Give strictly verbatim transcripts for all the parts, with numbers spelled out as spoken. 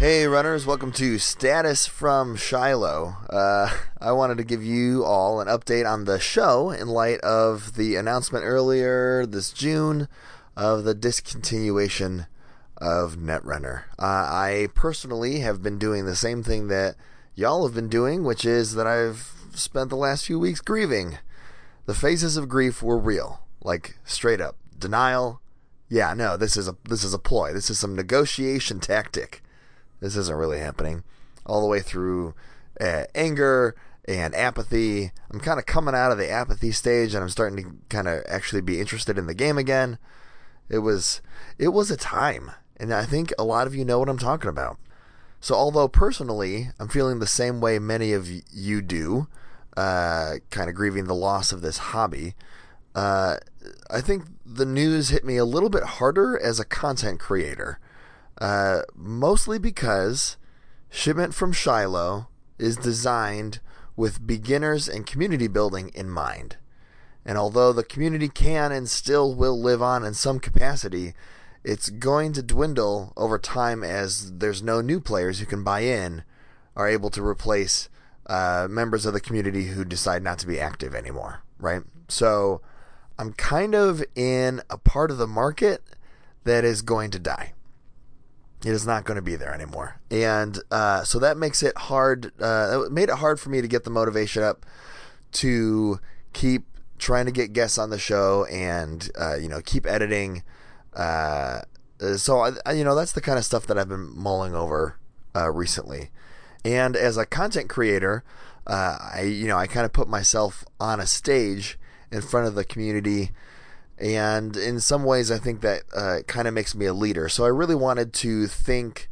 Hey runners, welcome to Status from Shiloh. Uh, I wanted to give you all an update on the show in light of the announcement earlier this June of the discontinuation of Netrunner. Uh, I personally have been doing the same thing that y'all have been doing, which is that I've spent the last few weeks grieving. The phases of grief were real, like straight up denial. Yeah, no, this is a this is a ploy. This is some negotiation tactic. This isn't really happening. All the way through uh, anger and apathy. I'm kind of coming out of the apathy stage, and I'm starting to kind of actually be interested in the game again. It was it was a time, and I think a lot of you know what I'm talking about. So although personally I'm feeling the same way many of you do, uh, kind of grieving the loss of this hobby, uh, I think the news hit me a little bit harder as a content creator. Uh, mostly because Shipment from Shiloh is designed with beginners and community building in mind. And although the community can and still will live on in some capacity, it's going to dwindle over time as there's no new players who can buy in, are able to replace uh, members of the community who decide not to be active anymore, right? So I'm kind of in a part of the market that is going to die. It is not going to be there anymore. And uh, so that makes it hard. Uh, it made it hard for me to get the motivation up to keep trying to get guests on the show and, uh, you know, keep editing. Uh, so, I, you know, that's the kind of stuff that I've been mulling over uh, recently. And as a content creator, uh, I, you know, I kind of put myself on a stage in front of the community. And in some ways, I think that uh, kind of makes me a leader. So I really wanted to think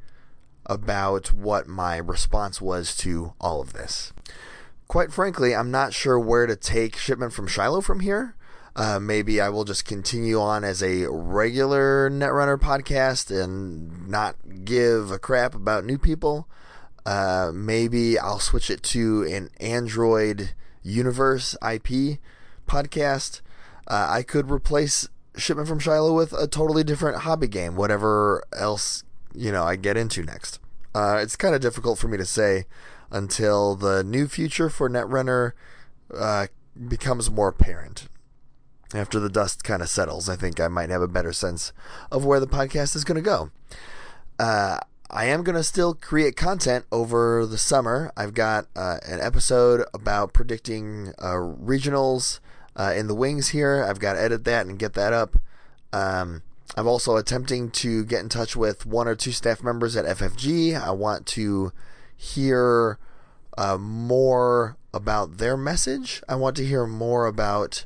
about what my response was to all of this. Quite frankly, I'm not sure where to take Shipment from Shiloh from here. Uh, maybe I will just continue on as a regular Netrunner podcast and not give a crap about new people. Uh, maybe I'll switch it to an Android Universe I P podcast. Uh, I could replace Shipment from Shiloh with a totally different hobby game, whatever else, you know, I get into next. Uh, it's kind of difficult for me to say until the new future for Netrunner uh, becomes more apparent. After the dust kind of settles, I think I might have a better sense of where the podcast is going to go. Uh, I am going to still create content over the summer. I've got uh, an episode about predicting uh, regionals Uh, in the wings here. I've got to edit that and get that up. Um, I'm also attempting to get in touch with one or two staff members at F F G. I want to hear uh, more about their message. I want to hear more about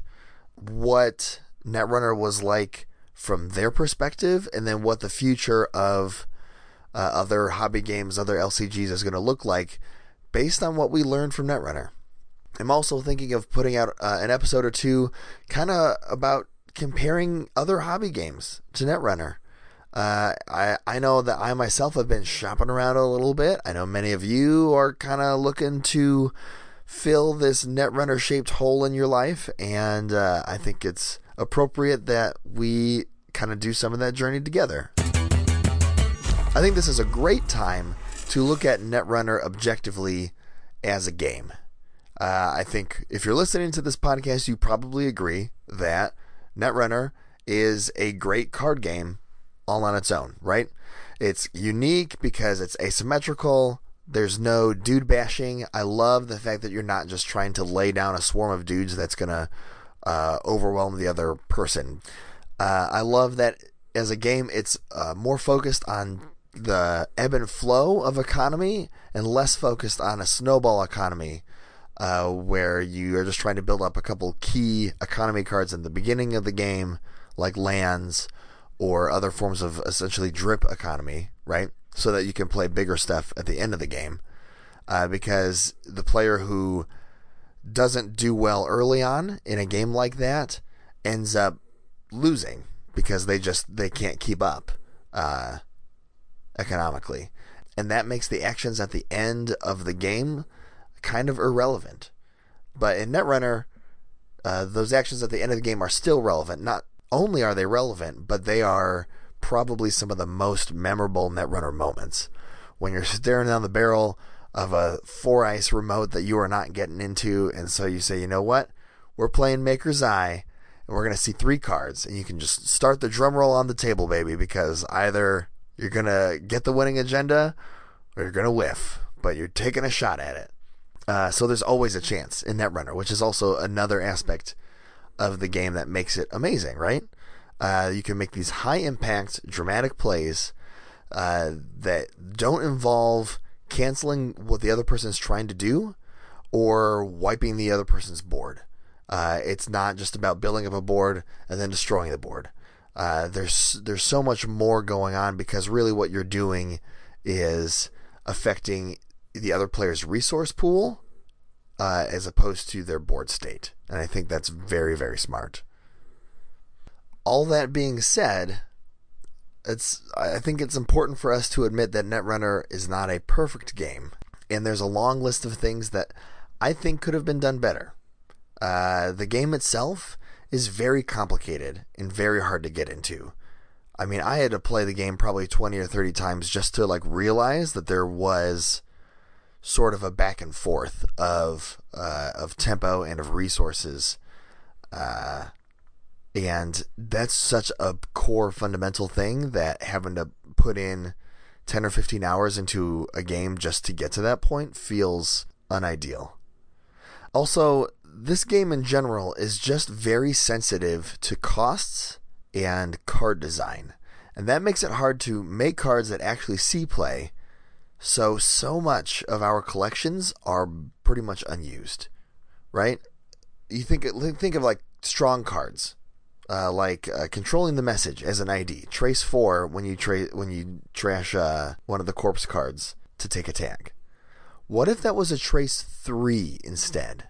what Netrunner was like from their perspective, and then what the future of uh, other hobby games, other L C Gs is going to look like based on what we learned from Netrunner. I'm also thinking of putting out uh, an episode or two kind of about comparing other hobby games to Netrunner. Uh, I, I know that I myself have been shopping around a little bit. I know many of you are kind of looking to fill this Netrunner-shaped hole in your life, and uh, I think it's appropriate that we kind of do some of that journey together. I think this is a great time to look at Netrunner objectively as a game. Uh, I think if you're listening to this podcast, you probably agree that Netrunner is a great card game all on its own, right? It's unique because it's asymmetrical. There's no dude bashing. I love the fact that you're not just trying to lay down a swarm of dudes that's going to uh, overwhelm the other person. Uh, I love that as a game, it's uh, more focused on the ebb and flow of economy and less focused on a snowball economy. Uh, where you are just trying to build up a couple key economy cards in the beginning of the game, like lands or other forms of essentially drip economy, right? So that you can play bigger stuff at the end of the game. Uh, because the player who doesn't do well early on in a game like that ends up losing because they just they can't keep up uh, economically. And that makes the actions at the end of the game kind of irrelevant. But in Netrunner, uh, those actions at the end of the game are still relevant. Not only are they relevant, but they are probably some of the most memorable Netrunner moments, when you're staring down the barrel of a four ice remote that you are not getting into, and so you say, you know what, we're playing Maker's Eye, and we're going to see three cards, and you can just start the drum roll on the table, baby, because either you're going to get the winning agenda or you're going to whiff, but you're taking a shot at it. Uh, so there's always a chance in Netrunner, which is also another aspect of the game that makes it amazing, right? Uh, you can make these high-impact, dramatic plays uh, that don't involve canceling what the other person is trying to do or wiping the other person's board. Uh, it's not just about building up a board and then destroying the board. Uh, there's there's so much more going on, because really what you're doing is affecting the other player's resource pool uh, as opposed to their board state. And I think that's very, very smart. All that being said, it's I think it's important for us to admit that Netrunner is not a perfect game, and there's a long list of things that I think could have been done better. Uh, the game itself is very complicated and very hard to get into. I mean, I had to play the game probably twenty or thirty times just to like realize that there was sort of a back and forth of uh, of tempo and of resources. Uh, and that's such a core fundamental thing that having to put in ten or fifteen hours into a game just to get to that point feels unideal. Also, this game in general is just very sensitive to costs and card design. And that makes it hard to make cards that actually see play. So, so much of our collections are pretty much unused, right? You think think of like strong cards. Uh, like uh, controlling the message as an I D. Trace four when you tra- when you trash uh, one of the corpse cards to take a tag. What if that was a trace three instead?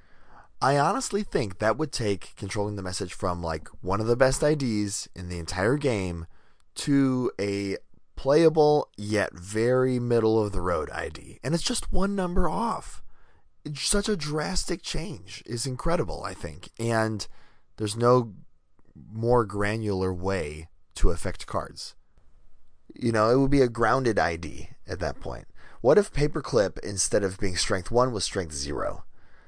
I honestly think that would take controlling the message from like one of the best I Ds in the entire game to a playable yet very middle of the road I D. And it's just one number off. It's such a drastic change. It's incredible, I think. And there's no more granular way to affect cards. You know, it would be a grounded I D at that point. What if Paperclip, instead of being strength one, was strength zero?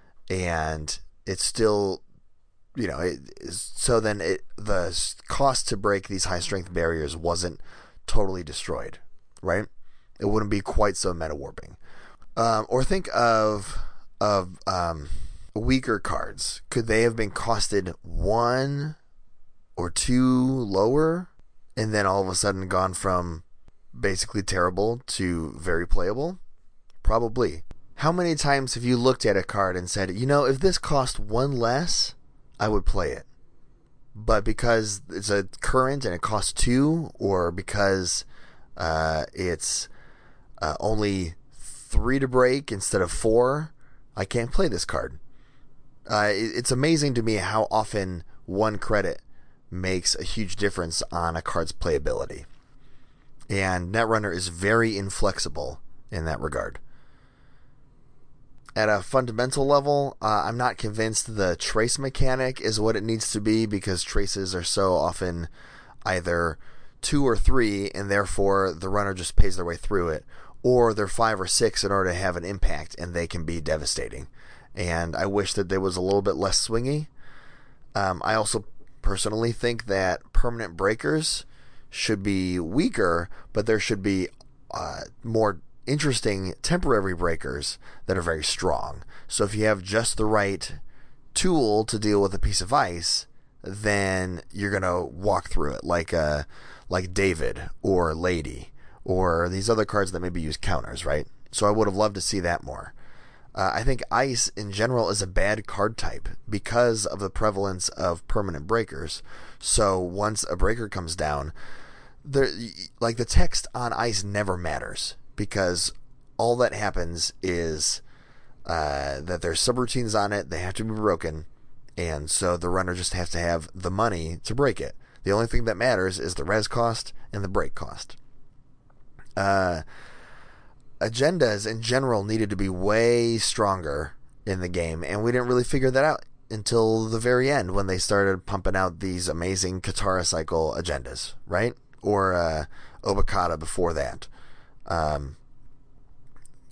And it's still, you know, it is, so then it, the cost to break these high strength barriers wasn't totally destroyed, right? It wouldn't be quite so meta warping. Um, or think of of um, weaker cards. Could they have been costed one or two lower, and then all of a sudden gone from basically terrible to very playable? Probably. How many times have you looked at a card and said, you know, if this cost one less, I would play it. But because it's a current and it costs two, or because uh, it's uh, only three to break instead of four, I can't play this card. Uh, it, it's amazing to me how often one credit makes a huge difference on a card's playability. And Netrunner is very inflexible in that regard. At a fundamental level, uh, I'm not convinced the trace mechanic is what it needs to be, because traces are so often either two or three, and therefore the runner just pays their way through it, or they're five or six in order to have an impact, and they can be devastating. And I wish that there was a little bit less swingy. Um, I also personally think that permanent breakers should be weaker, but there should be uh, more interesting temporary breakers that are very strong. So if you have just the right tool to deal with a piece of ice, then you're gonna walk through it, like uh like David or Lady or these other cards that maybe use counters, right? So I would have loved to see that more. Uh, I think ice in general is a bad card type because of the prevalence of permanent breakers. So once a breaker comes down, there, like the text on ice never matters, because all that happens is uh, that there's subroutines on it, they have to be broken, and so the runner just has to have the money to break it. The only thing that matters is the res cost and the break cost. Uh, agendas in general needed to be way stronger in the game, and we didn't really figure that out until the very end when they started pumping out these amazing Katara cycle agendas, right? Or uh, Obokata before that. Um,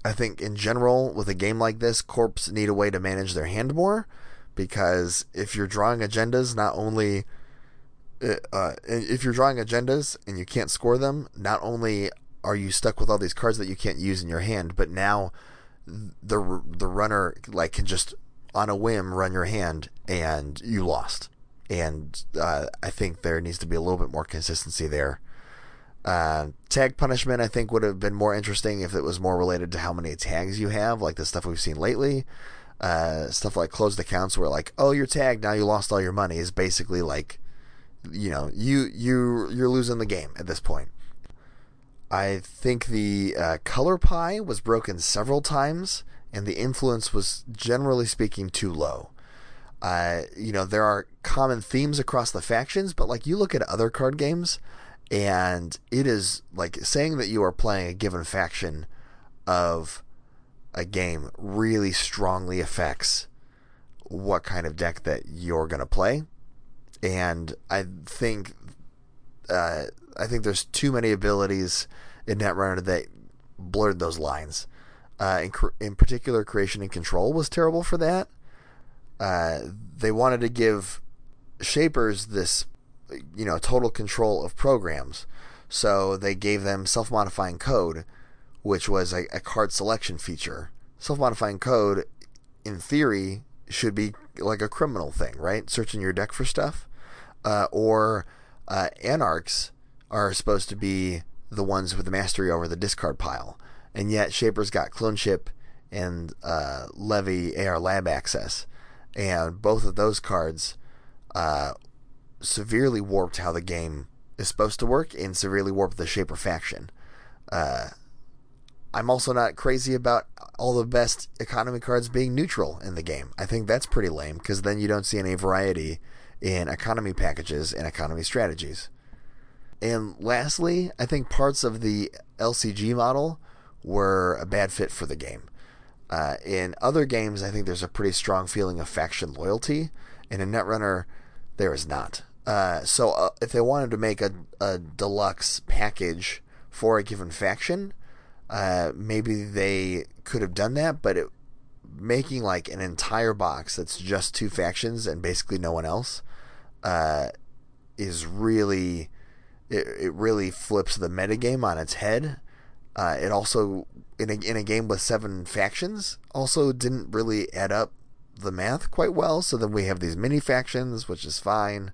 I think in general, with a game like this, corps need a way to manage their hand more, because if you're drawing agendas, not only uh, if you're drawing agendas and you can't score them, not only are you stuck with all these cards that you can't use in your hand, but now the the runner like can just on a whim run your hand and you lost. And uh, I think there needs to be a little bit more consistency there. Uh, tag punishment, I think, would have been more interesting if it was more related to how many tags you have, like the stuff we've seen lately. Uh, stuff like closed accounts where, like, oh, you're tagged, now you lost all your money, is basically like, you know, you, you, you're losing the game at this point. I think the uh, color pie was broken several times, and the influence was, generally speaking, too low. Uh, you know, there are common themes across the factions, but, like, you look at other card games, and it is like saying that you are playing a given faction of a game really strongly affects what kind of deck that you're going to play. And I think uh, I think there's too many abilities in Netrunner that blurred those lines. Uh, in, in particular, Creation and Control was terrible for that. Uh, they wanted to give Shapers this, you know, total control of programs. So they gave them self-modifying code, which was a, a card selection feature. Self-modifying code, in theory, should be like a criminal thing, right? Searching your deck for stuff. Uh, or uh, Anarchs are supposed to be the ones with the mastery over the discard pile. And yet Shapers got Cloneship and uh, Levy A R Lab access. And both of those cards uh, severely warped how the game is supposed to work and severely warped the Shaper faction. Uh, I'm also not crazy about all the best economy cards being neutral in the game. I think that's pretty lame, because then you don't see any variety in economy packages and economy strategies. And lastly, I think parts of the L C G model were a bad fit for the game. Uh, in other games, I think there's a pretty strong feeling of faction loyalty, and in Netrunner, there is not. Uh, so uh, if they wanted to make a, a deluxe package for a given faction, uh, maybe they could have done that, but it, making like an entire box that's just two factions and basically no one else uh, is really, it, it really flips the metagame on its head. Uh, it also, in a, in a game with seven factions, also didn't really add up the math quite well. So then we have these mini factions, which is fine.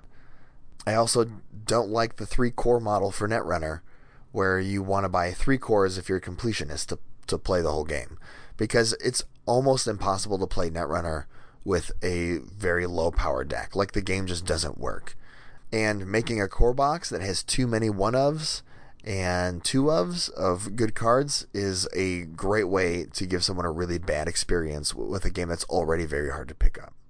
I also don't like the three core model for Netrunner, where you want to buy three cores if you're a completionist to, to play the whole game. Because it's almost impossible to play Netrunner with a very low power deck. Like, the game just doesn't work. And making a core box that has too many one-ofs and two-ofs of good cards is a great way to give someone a really bad experience with a game that's already very hard to pick up.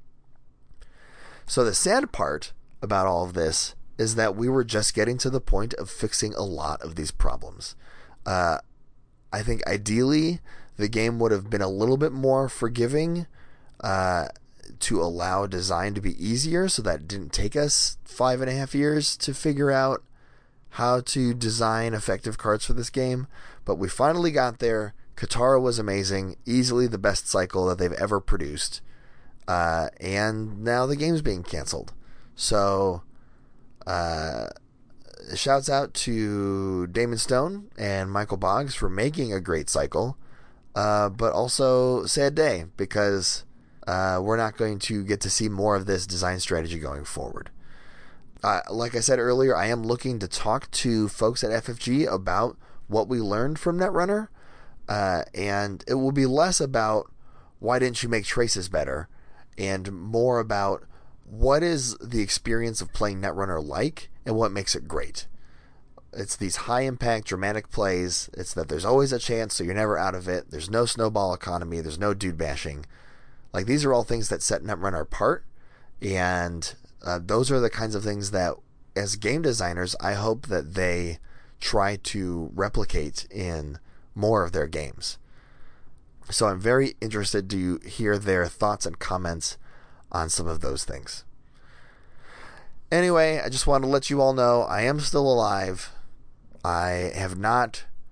So the sad part about all of this is that we were just getting to the point of fixing a lot of these problems. Uh, I think ideally the game would have been a little bit more forgiving uh, to allow design to be easier, so that it didn't take us five and a half years to figure out how to design effective cards for this game. But we finally got there. Katara was amazing, easily the best cycle that they've ever produced. Uh, and now the game's being canceled. So, uh, shouts out to Damon Stone and Michael Boggs for making a great cycle. Uh, but also, sad day, because uh, we're not going to get to see more of this design strategy going forward. Uh, like I said earlier, I am looking to talk to folks at F F G about what we learned from Netrunner. Uh, and it will be less about why didn't you make traces better, and more about what is the experience of playing Netrunner like and what makes it great. It's these high-impact, dramatic plays. It's that there's always a chance, so you're never out of it. There's no snowball economy. There's no dude bashing. Like, these are all things that set Netrunner apart, and uh, those are the kinds of things that, as game designers, I hope that they try to replicate in more of their games. So I'm very interested to hear their thoughts and comments on some of those things. Anyway, I just want to let you all know I am still alive. I have not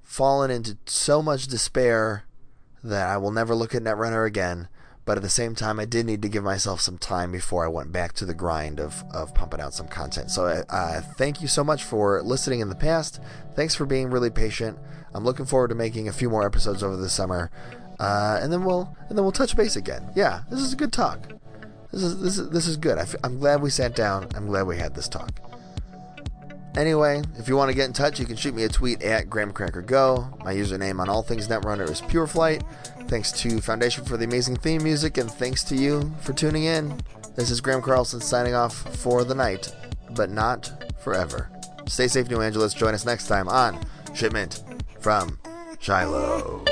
fallen into so much despair that I will never look at Netrunner again. But at the same time, I did need to give myself some time before I went back to the grind of, of pumping out some content. So uh, thank you so much for listening in the past. Thanks for being really patient. I'm looking forward to making a few more episodes over the summer, uh, and then we'll and then we'll touch base again. Yeah, this is a good talk. This is this is this is good. I f- I'm glad we sat down. I'm glad we had this talk. Anyway, if you want to get in touch, you can shoot me a tweet at GrahamCrackerGo. My username on all things Netrunner is PureFlight. Thanks to Foundation for the amazing theme music, and thanks to you for tuning in. This is Graham Carlson signing off for the night, but not forever. Stay safe, New Angeles. Join us next time on Shipment from Shiloh.